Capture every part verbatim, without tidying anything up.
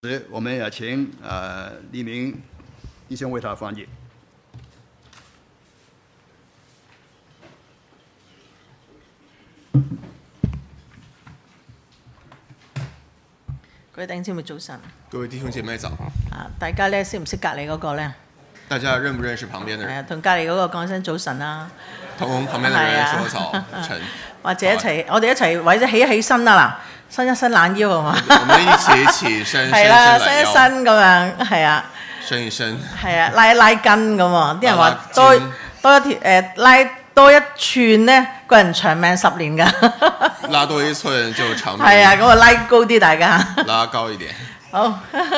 我们也请呃黎明弟兄为他翻译。 各位弟兄姊妹早晨。 各位弟兄姐妹早。 啊，大家咧識唔識隔離嗰個咧？ 大家認不認識旁邊的人？ 係啊，同隔離嗰個講聲早晨啦。 同旁邊的人說早晨。 或者一齊，我哋一齊或者起一起身啦嗱，伸一伸懶腰係嘛？ 我們一起起身， 係啦，伸一伸咁樣，係啊。 伸一伸。係啊，拉一拉筋咁喎，啲人話多多一條誒拉多一寸咧，個人長命十年㗎。 拉多一寸就長命。 係啊，咁我拉高啲大家。 拉高一點。 好。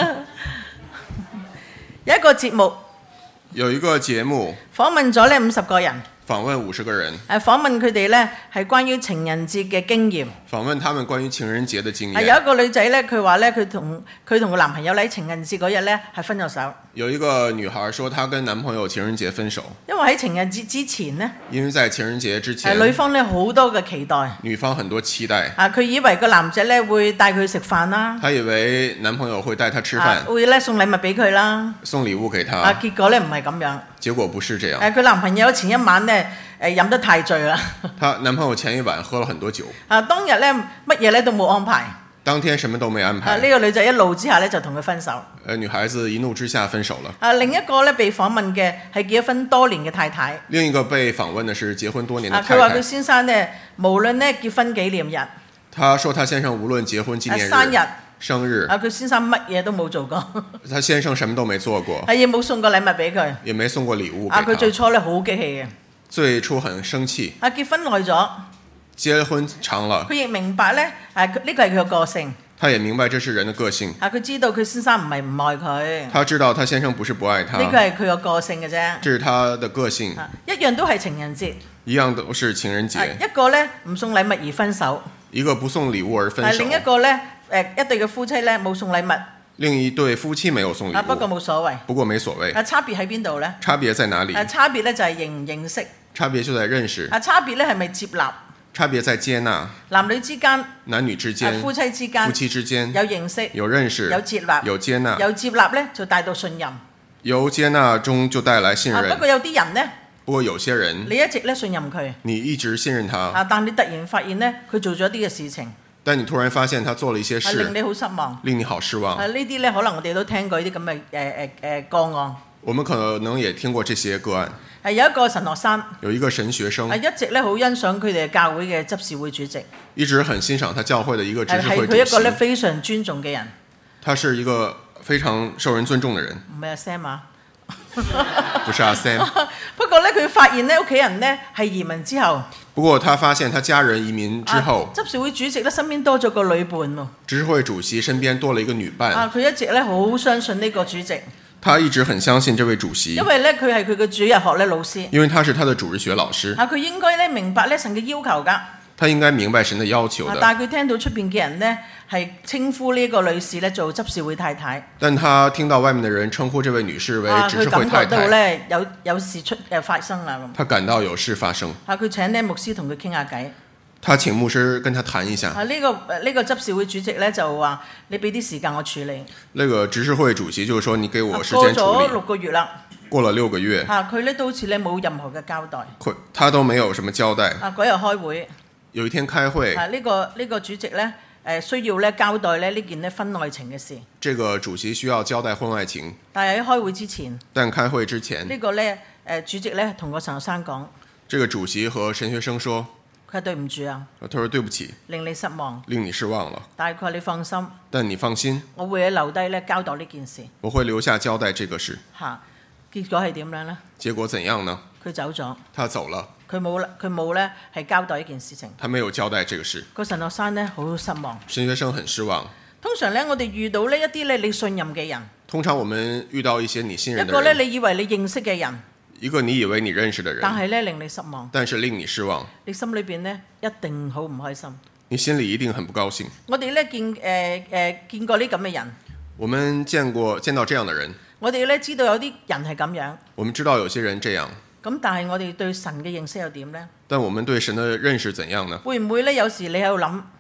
有一個節目。 有一個節目。 訪問咗呢五十個人。 訪問五十個人。 誒，訪問佢哋咧係關於情人節嘅經驗。 訪問他們關於情人節嘅經驗。 有一個女仔咧，佢話咧，佢同佢同個男朋友喺情人節嗰日咧係分咗手。 有一個女孩說，她跟男朋友情人節分手。 因為喺情人節之前呢， 因為在情人節之前， 女方咧好多嘅期待。 女方很多期待。 啊，佢以為個男仔咧會帶佢食飯啦。 她以為男朋友會帶她吃飯。 啊、會咧送禮物俾佢啦。 送禮物給她。 啊，結果咧唔係咁樣。 結果不是這樣。 誒，佢男朋友前一晚咧誒飲得太醉啦。 她男朋友前一晚喝了很多酒。 啊，當日咧乜嘢咧都冇安排。 當天什麼都沒安排。 啊，呢個女仔一怒之下咧就同佢分手。 呃，女孩子一怒之下分手了。 啊，另一個咧被訪問嘅係結咗婚多年嘅太太。 另一個被訪問嘅是結婚多年嘅太太。 佢話佢先生咧，無論咧結婚紀念日。 他說他先生無論結婚紀念日。 生日。 生日。 啊，佢先生乜嘢都冇做過。 他先生什麼都沒做過。 係亦冇送過禮物俾佢。 也沒送過禮物給他。 啊，佢最初咧好激氣嘅。 最初很生氣。 啊，結婚耐咗。 結婚長了。 佢亦明白咧，誒呢個係佢嘅個性。 他也明白這是人的個性。 啊，佢知道佢先生唔係唔愛佢。 他知道他先生不是不愛他。 呢個係佢嘅個性嘅啫。 這是他的個性。 啊，一樣都係情人節。 一樣都是情人節。啊， 一個咧唔送禮物而分手。 一個不送禮物而分手。 另一個咧，誒一對嘅夫妻咧冇送禮物。 另一對夫妻沒有送禮物。 啊，不過冇所謂。 不過沒所謂。 啊，差別喺邊度咧？ 差別在哪裡？ 啊，差別咧就係認唔認識。 差別就在認識。 啊，差別咧係咪接納？ 差別在接納。 男女之間。 男女之間。 夫妻之間。 夫妻之間。 有認識。 有認識。 有接納。 有接納。 有接納咧就帶到信任。 由接納中就帶來信任。 不過有啲人呢。 不過有些人。 你一直咧信任佢。 你一直信任他。 啊，但你突然發現呢，佢做咗啲嘅事情。 但你突然發現他做了一些事。 令你好失望。 令你好失望。 啊，呢啲咧可能我哋都聽過呢啲咁嘅誒誒誒個案。 我們可能也聽過這些個案。 係有一個神學生， 有一個神學生， 係一直咧好欣賞佢哋教會嘅執事會主席， 一直很欣賞他教會的一個執事會主席。 係佢一個咧非常尊重嘅人。 他是一個非常受人尊重嘅人。 唔係阿 Sam 啊， 不是阿 Sam。 不過咧，佢發現咧屋企人咧係移民之後， 不過他發現他家人移民之後， 啊、執事會主席咧身邊多咗個女伴喎。 執事會主席身邊多了一個女伴。 啊，佢一直咧好相信呢個主席。 他一直很相信這位主席， 因為咧佢係佢嘅主日學咧老師。 因為他是他的主日學老師。 啊，佢應該咧明白咧神嘅要求㗎。 他應該明白神的要求的。 啊、但係佢聽到出邊嘅人咧係稱呼呢個女士咧做執事會太太。 但他聽到外面的人稱呼這位女士為執事會太太。啊，佢感覺到咧有有事出誒發生啦。 他感到有事發生。 啊，佢請呢牧師同佢傾下偈。 他請牧師跟他談一下。 啊，呢、這個呢、這個執事會主席咧就話：你俾啲時間我處理。 那個執事會主席就是說：你給我時間處理。 過咗六個月啦。 過了六個月。 啊，佢咧都好似咧冇任何嘅交代。 佢他都沒有什麼交代。 啊，嗰日開會。 有一天開會。 啊，呢、這個呢、這個主席咧誒需要咧交代咧呢件咧婚外情嘅事。 這個主席需要交代婚外情。 但係喺開會之前。 但開會之前。這個、 呢個咧誒主席咧同個神學生講。 這個主席和神學生說。 佢話對唔住啊！ 他說對不起， 令你失望， 令你失望了。 但係佢話你放心， 但你放心， 我會喺留低咧交代呢件事。 我會留下交代這個事。 嚇，結果係點樣呢？ 結果怎樣呢？ 佢走咗。 他走了。 佢冇佢冇咧係交代呢件事情。 他沒有交代這個事。 個神學生咧好失望。 神學生很失望。 通常咧，我哋遇到呢一啲咧你信任嘅人。 通常我們遇到一些你信任嘅人。 一個咧你以為你認識嘅人。 一個你以為你認識的人， 但係咧令你失望， 但是令你失望， 你心裏邊咧一定好唔開心， 你心裡一定很不高興。 我哋咧見誒誒、呃呃、見過呢咁嘅人， 我們見過見到這樣的人， 我哋咧知道有啲人係咁樣， 我們知道有些人這樣， 咁但係我哋對神嘅認識又點呢？ 但我們對神的認識怎樣呢？ 會唔會咧有時你喺度諗？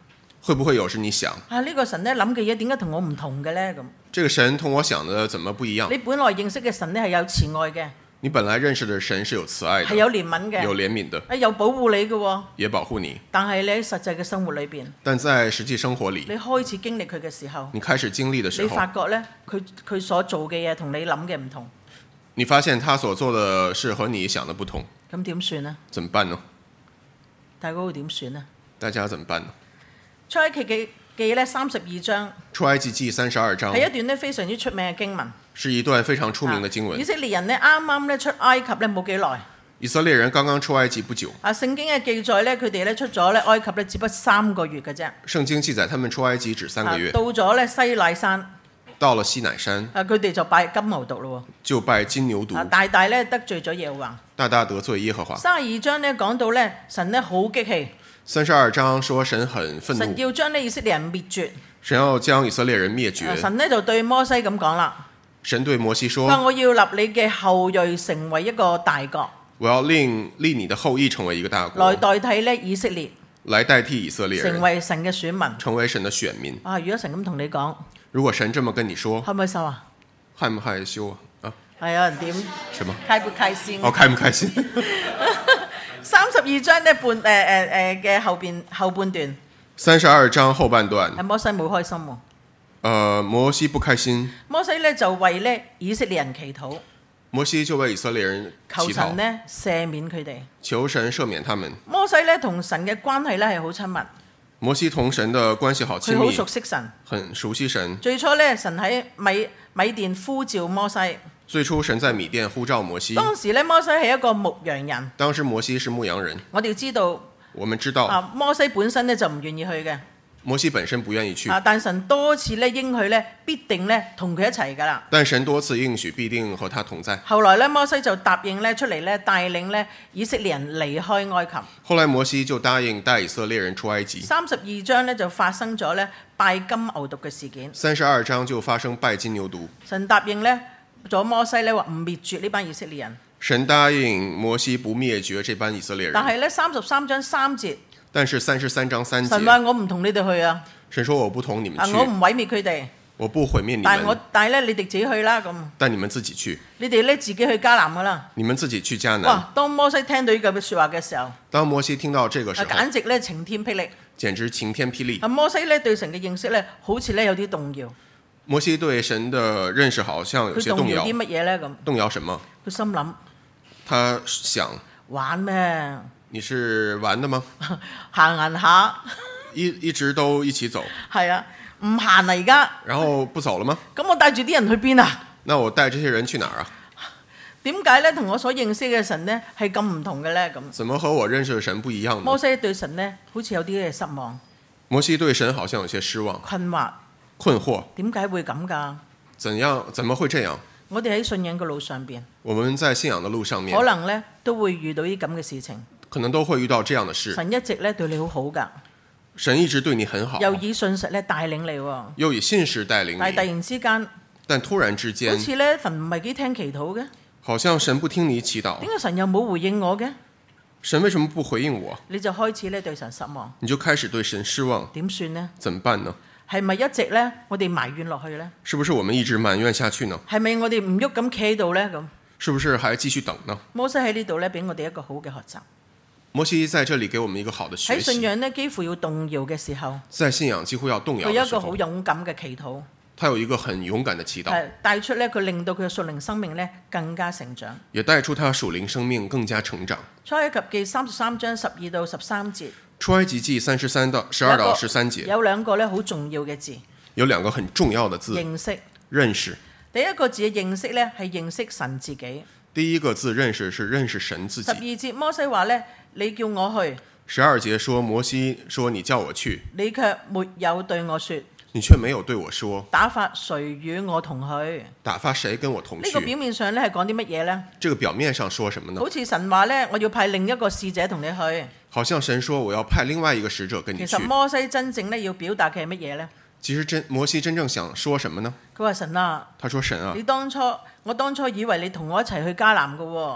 會不會有時你想啊呢、這個神咧諗嘅嘢點解同我唔同嘅咧？咁這個神同我想的怎麼不一樣？ 你本來認識嘅神咧係有慈愛嘅， 你本來認識的神是有慈愛的， 係有憐憫嘅， 有憐憫的， 啊有保護你嘅， 也保護你。 但係你喺實際嘅生活裏邊， 但在實際生活裡， 你開始經歷佢嘅時候， 你開始經歷的時你候， 發覺咧佢佢所做嘅嘢同你諗嘅唔同， 你發現他所做的事和你想的不同， 咁點算呢？ 怎麼辦呢？ 大家會點算呢？ 大家怎麼辦呢？ 出埃及記記咧三十二章， 出埃及記三十二章係一段咧非常之出名嘅經文， 是一段非常出名的經文。 以色列人咧啱啱咧出埃及咧冇幾耐， 以色列人剛剛出埃及不久。 啊，聖經嘅記載咧，佢哋咧出咗咧埃及咧只不過三個月嘅啫。 聖經記載他們出埃及只三個月。 到咗咧西乃山， 到了西乃山， 啊，佢哋就拜金牛犢咯， 就拜金牛犢， 大大咧得罪咗耶和華， 大大得罪耶和華。 三十二章咧講到咧神咧好激氣， 三十二章說神很憤怒， 神要將呢以色列人滅絕， 神要將以色列人滅絕。 神咧就對摩西咁講啦， 神對摩西說： 話我要立你嘅後裔成為一個大國， 我要令立你的後裔成為一個大國， 來代替咧以色列， 來代替以色列人， 成為神嘅選民， 成為神的選民。 啊！如果神咁同你講， 如果神這麼跟你說， 開唔開心啊？ 害唔害羞啊？啊， 係有人點？ 什麼？ 開不開心？ 哦，開唔開心？ 三十二章咧半誒誒誒嘅後邊後半段， 三十二章後半段， 係摩西冇開心喎。 呃，摩西不開心， 摩西咧就為咧以色列人祈禱， 摩西就為以色列人求祈禱， 神咧赦免佢哋。 求神赦免他們。 摩西咧同神嘅關係咧係好親密， 摩西同神的關係好親佢好密， 熟悉神。 很熟悉神。 最初咧，神喺米米甸呼召摩西， 最初神在米甸呼召摩西， 當時咧摩西係一個牧羊人。 當時摩西是牧羊人。 我哋知道我們知道， 啊，摩西本身咧就唔願意去嘅。 摩西本身不願意去， 啊，但神多次咧應許咧必定咧同佢一齊噶啦。 但神多次應許必定和他同在。 後來咧摩西就答應咧出嚟咧帶領咧以色列人離開埃及。 後來摩西就答應帶以色列人出埃及。 三十二章咧就發生咗咧拜金牛犢嘅事件。 三十二章就發生拜金牛犢。 神答應咧咗摩西咧話唔滅絕呢班以色列人。 神答應摩西不滅絕這班以色列人。 但係咧三十三章三節， 但是三十三章三節， 神話我唔同你哋去啊。 神說我不同你們啊， 去， 我唔毀滅佢哋， 我不毀滅你但係我們， 但係咧你哋自己去啦咁。 但你們自己去， 你哋咧自己去迦南噶啦。 你們自己去迦南。 哇！當摩西聽到呢句説話嘅時候， 當摩西聽到這個時啊， 候， 簡直咧晴天霹靂。 簡直晴天霹靂。 啊，摩西咧對神嘅認識咧，好似咧有啲動搖。 摩西對神的認識好像有些動搖。 佢動搖啲乜嘢咧？咁動搖什麼？ 佢心諗他想玩咩？ 你是玩的嗎？ 行行下， 一一直都一起走， 係啊，唔行啦而家。 然後不走了嗎？ 咁我帶住啲人去邊啊？ 那我帶這些人去哪兒啊？ 點解咧同我所認識嘅神咧係咁唔同嘅咧？咁怎麼和我認識的神不一樣呢？ 摩西對神咧好似有啲嘅失望、 摩西對神好像有些失望、 困惑。 困惑。 點解會咁㗎？ 怎樣？怎麼會這樣？ 我哋喺信仰嘅路上邊， 我們在信仰的路上面， 可能咧都會遇到啲咁嘅事情。 可能都會遇到這樣的事。 神一直咧對你好好㗎， 神一直對你很好， 又以信實咧帶領你喎。 又以信實帶領你。 但係突然之間， 但突然之間， 好似咧神唔係幾聽祈禱嘅。 好像神不聽你祈禱。 點解神又冇回應我嘅？ 神為什麼不回應我？ 你就開始咧對神失望。 你就開始對神失望。 點算呢？ 怎麼辦呢？ 係咪一直咧我哋埋怨落去呢？ 是不是我們一直埋怨下去呢？ 係咪我哋唔喐咁企喺度呢？咁是不是還繼續等呢？ 摩西喺呢度咧俾我哋一個好嘅學習。 摩西在這裡給我們一個好的學習。 喺信仰咧幾乎要動搖嘅時候， 在信仰幾乎要動搖佢有一個的時候， 好勇敢嘅祈禱， 他有一個很勇敢的祈禱， 係帶出咧佢令到佢嘅屬靈生命咧更加成長。 也帶出他屬靈生命更加成長。 出埃及記三十三章十二到十三節， 出埃及記三十三到十二到十三節， 有兩個咧好重要嘅字， 有兩個很重要的字， 認識。 認識。 第一個字嘅認識咧係認識神自己。 第一個字認識是認識神自十二己。 節摩西話咧，你叫我去， 十二節說摩西說你叫我去， 你卻沒有對我說， 你卻沒有對我說， 打發誰與我同去？ 打發誰跟我同去？ 呢個表面上咧係講啲乜嘢呢？ 這個表面上說什麼呢？ 好似神話咧，我要派另一個使者同你去。 好像神說我要派另外一個使者跟你去。 其實摩西真正咧要表達嘅係乜嘢呢？ 其實真摩西真正想說什麼呢？ 佢話神啊， 他說神啊你，當初我當初以為你同我一齊去迦南嘅喎，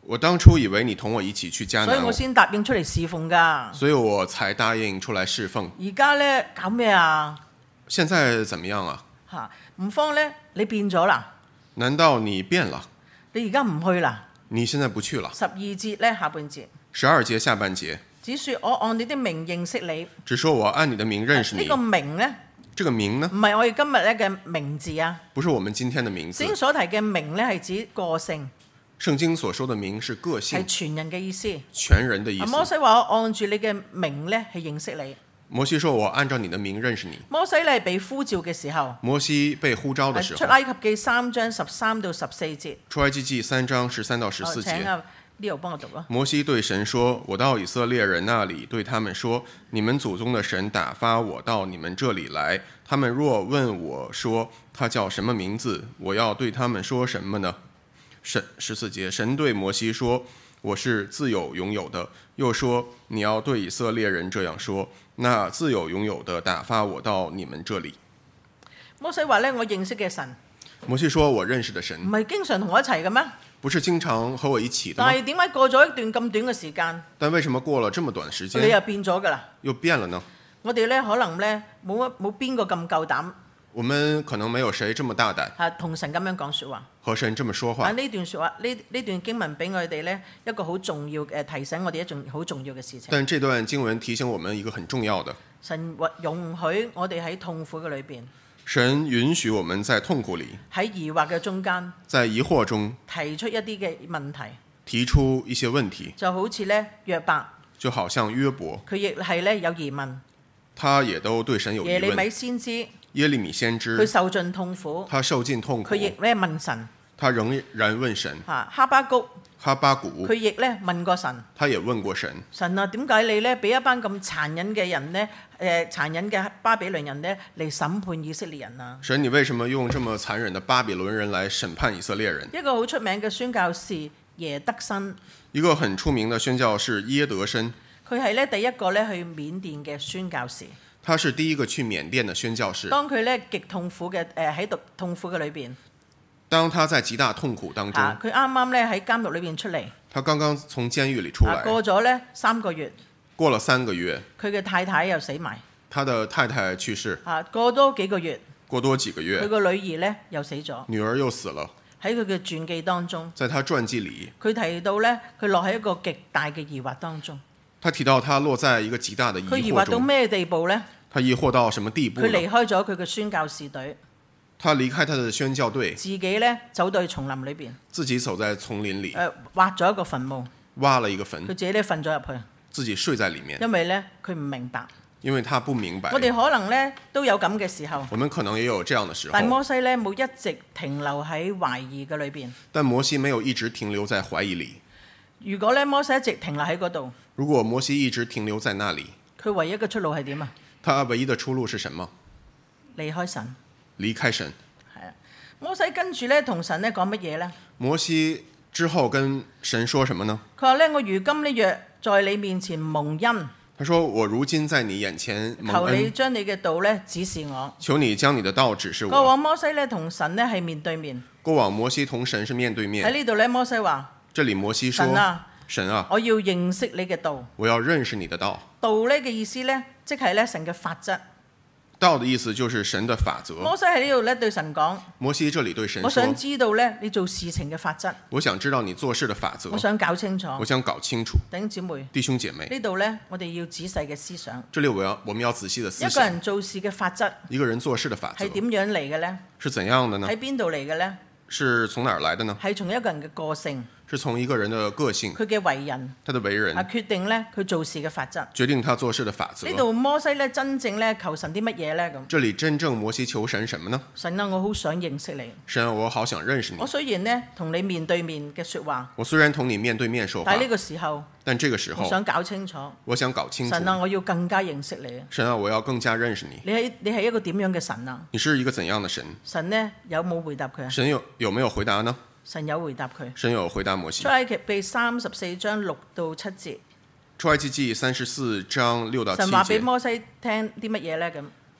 我當初以為你同我一起去迦南， 所以我先答應出嚟侍奉㗎。 所以我才答應出來侍奉。 而家咧搞咩啊？ 現在怎麼樣啊？ 嚇，吳方咧，你變咗啦？ 難道你變了？ 你而家唔去啦？ 你現在不去了？ 十二節咧下半節， 十二節下半節， 只說我按你的名認識你。 只說我按你的名認識你。 呢個名咧， 這個名呢？ 唔係我哋今日咧嘅名字啊。 不是我們今天的名字。 聖經所提嘅名咧係指個性。 聖經所說的名是個性， 係全人嘅意思。 全人的意思。 摩西話我按住你嘅名咧係認識你。 摩西說我按照你的名認識你。 摩西咧被呼召嘅時候， 摩西被呼召的時候， 出埃及記三章十三到十四節。 出埃及記三章十三到十四節。 請啊呢度幫我讀咯。 摩西對神說：我到以色列人那裡，對他們說：你們祖宗的神打發我到你們這裡來。他們若問我說他叫什麼名字，我要對他們說什麼呢？神十四節，神對摩西說：我是自有永有的。又說：你要對以色列人這樣說。那自有永有的打發我到你們這裡。 摩西話咧，我認識嘅神。 摩西說：我認識的神。 唔係經常同我一齊嘅咩？ 不是經常和我一起的嗎？ 但係點解過咗一段咁短嘅時間？ 但為什麼過了這麼短時間， 你又變咗㗎啦？ 又變了呢？ 我哋咧可能咧冇乜冇邊個咁夠膽。 我們可能沒有誰這麼大膽， 係同神咁樣講説話， 和神這麼說話。 呢段説話，呢呢段經文俾我哋咧一個好重要嘅提醒，我哋一種好重要嘅事情。 但這段經文提醒我們一個很重要的， 神容許我哋喺痛苦嘅裏邊， 神允許我們在痛苦裡， 喺疑惑嘅中間， 在疑惑中提出一啲嘅問題， 提出一些問題， 就好似咧約伯， 就好像約伯， 佢亦係咧有疑問， 他也都對神有疑耶利米問。 先知， 耶利米先知， 佢受盡痛苦， 他受盡痛苦， 佢亦咧問神， 他仍然問神。 嚇哈巴谷， 哈巴谷， 佢亦咧問過神， 他也問過神， 神啊，點解你咧俾一班咁殘忍嘅人咧，誒殘忍嘅巴比倫人咧嚟審判以色列人啊？ 神，你為什麼用這麼殘忍的巴比倫人來審判以色列人？ 一個好出名嘅宣教士耶德新， 一個很出名的宣教士耶德申， 佢係咧第一個咧去緬甸嘅宣教士。 他是第一個去緬甸的宣教士。 當佢咧極痛苦嘅誒喺度痛苦嘅裏邊， 當他在極大痛苦當中， 佢啱啱咧喺監獄裏邊出嚟， 他剛剛從監獄裡出來， 過咗咧三個月， 過了三個月， 佢嘅太太又死埋， 他的太太去世， 啊過多幾個月， 過多幾個月， 佢個女兒咧又死咗， 女兒又死了。 喺佢嘅傳記當中， 在他傳記裡， 佢提到咧佢落喺一個極大嘅疑惑當中。 他提到他落在一個極大的疑惑中。 佢疑惑到咩地步呢？ 他疑惑到什麼地步？ 佢離開咗佢嘅宣教士隊。 他離開他的宣教隊， 自己咧走到叢林裏邊， 自己走在叢林裡， 誒挖咗一個墳墓， 挖了一個墳， 佢自己咧瞓咗入去， 自己睡在裡面， 因為咧佢唔明白。 因為他不明白。 我哋可能咧都有咁嘅時候， 我們可能也有這樣的時候。 但摩西咧冇一直停留喺懷疑嘅裏邊。 但摩西沒有一直停留在懷疑裡。 如果咧摩西一直停留喺嗰度， 如果摩西一直停留在那裡， 佢唯一嘅出路係點啊？ 他唯一的出路是什麼？ 離開神。 離開神。 係啊，摩西跟住咧同神咧講乜嘢咧？ 摩西之後跟神說什麼呢？ 佢話咧：我如今呢若在你面前蒙恩。 他說：我如今在你眼前蒙恩。 求你將你嘅道咧指示我。 求你將你的道指示我。 過往摩西咧同神咧係面對面。 過往摩西同神是面對面。 喺呢度咧，摩西話： 這裡摩西說： 神啊， 神啊， 我要認識你嘅道。 我要認識你的道。 道咧嘅意思咧，即係咧神嘅法則。 道的意思就是神的法則。 摩西喺呢度咧對神講： 摩西這裡對神說： 我想知道咧你做事情嘅法則。 我想知道你做事的法則。 我想搞清楚。 我想搞清楚。 弟兄姊妹， 弟兄姐妹， 呢度咧我哋要仔細嘅思想。 這裡我要我們要仔細的思想。 一個人做事嘅法則， 一個人做事的法則係點樣嚟嘅咧？ 是怎樣的呢？ 喺邊度嚟嘅咧？ 是從哪兒來的呢？ 係從一個人嘅個性。 是從一個人的個性， 佢嘅為人， 他的為人， 啊決定咧佢做事嘅法則， 決定他做事的法則。 呢度摩西咧真正咧求神啲乜嘢咧咁？ 這裡真正摩西求神什麼呢？ 神啊，我好想認識你。 神啊，我好想認識你。 我雖然咧同你面對面嘅説話， 我雖然同你面對面說話， 但係呢個時候， 但這個時候， 我想搞清楚， 我想搞清楚。 神啊，我要更加認識你。 神啊，我要更加認識你。 你係你係一個點樣嘅神啊？ 你是一個怎樣的神？ 神呢有冇回答佢啊？ 神有有沒有回答呢？ 神有回答佢。 神有回答摩西。 出埃及記三十四章六到七節。 出埃及記三十四章六到七節。 神話俾摩西聽啲乜嘢咧咁？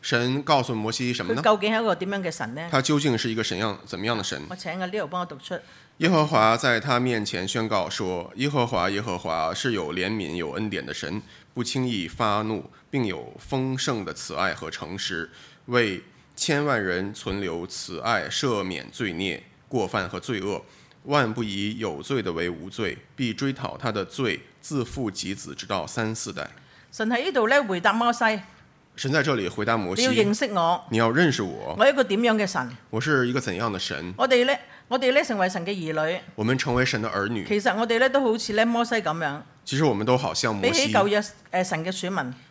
神告訴摩西什麼佢呢？ 究竟係一個點樣嘅神呢？ 他究竟是一個怎樣怎麼樣的神？ 我請阿 Leo 幫我讀出。 耶和華在他面前宣告說：耶和華耶和華是有憐憫有恩典的神，不輕易發怒，並有豐盛的慈愛和誠實，為千萬人存留慈愛，赦免罪孽、過犯和罪惡。萬不以有罪的為無罪，必追討他的罪，自父及子，直到三四代。 神喺呢度咧回答摩西， 神在這裡回答摩西： 你要認識我， 你要認識我， 我係一個點樣嘅神？ 我是一個怎樣的神？ 我哋咧，我哋咧成為神嘅兒女， 我們成為神的兒女。 其實我哋咧都好似咧摩西咁樣， 其實我們都好像摩西。 比起舊約誒神嘅選民，